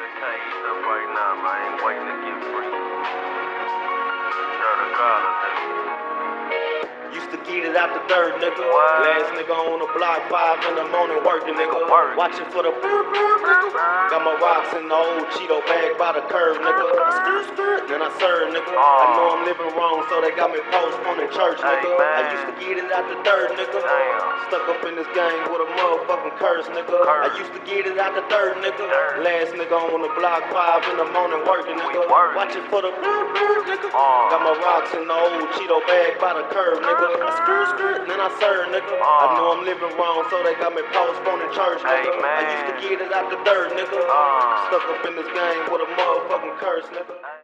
can't eat up right now, man. I ain't waiting to get free. Sure to God, nigga. Used to get it out the dirt, nigga. What? Last nigga on the block, 5 in the morning working, nigga. Work. Watching for the nigga. Got my rocks in the old Cheeto bag by the curb, nigga. Then I serve, nigga. I know I'm living wrong, so they got me postponing church, nigga. Hey, man. I used to get it out the dirt, nigga. Damn. Stuck up in this game with a motherfucking curse, nigga. I used to get it out the dirt, nigga. Last nigga on the block, 5 in the morning working, nigga. work. Watching for the nigga. Got my rocks in the old Cheeto bag by the curb, nigga. Then I serve, nigga. I know I'm living wrong, so they got me postponing church, nigga. Hey, man. I used to get it out the dirt, nigga. Stuck up in this game with a motherfucking curse, nigga.